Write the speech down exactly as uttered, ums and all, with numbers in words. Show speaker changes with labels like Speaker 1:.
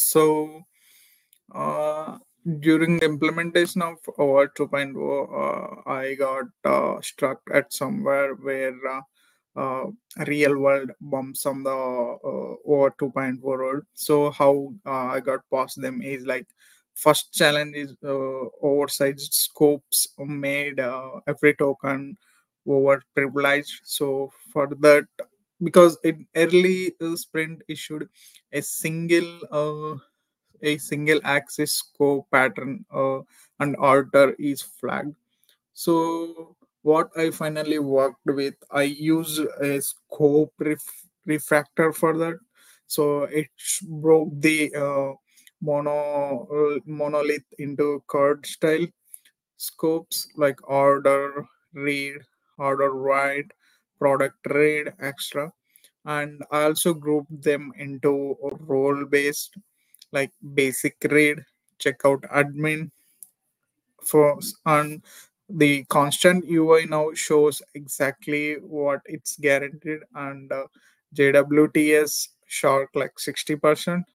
Speaker 1: So, uh, during the implementation of O R 2.0, uh, I got uh, struck at somewhere where uh, uh, real world bumps on the uh, O R 2.0 road. So, how uh, I got past them is like first challenge is uh, oversized scopes made uh, every token over privileged. So, for that, because in early uh, sprint issued a single uh, a single axis scope pattern uh, and order is flagged. So what I finally worked with, I used a scope ref- refractor for that. So it sh- broke the uh, mono uh, monolith into curved style scopes like order, read, order write, product read, extra. And I also grouped them into role based like basic read, checkout admin for and the constant U I now shows exactly what it's guaranteed and uh, J W T S shark like sixty percent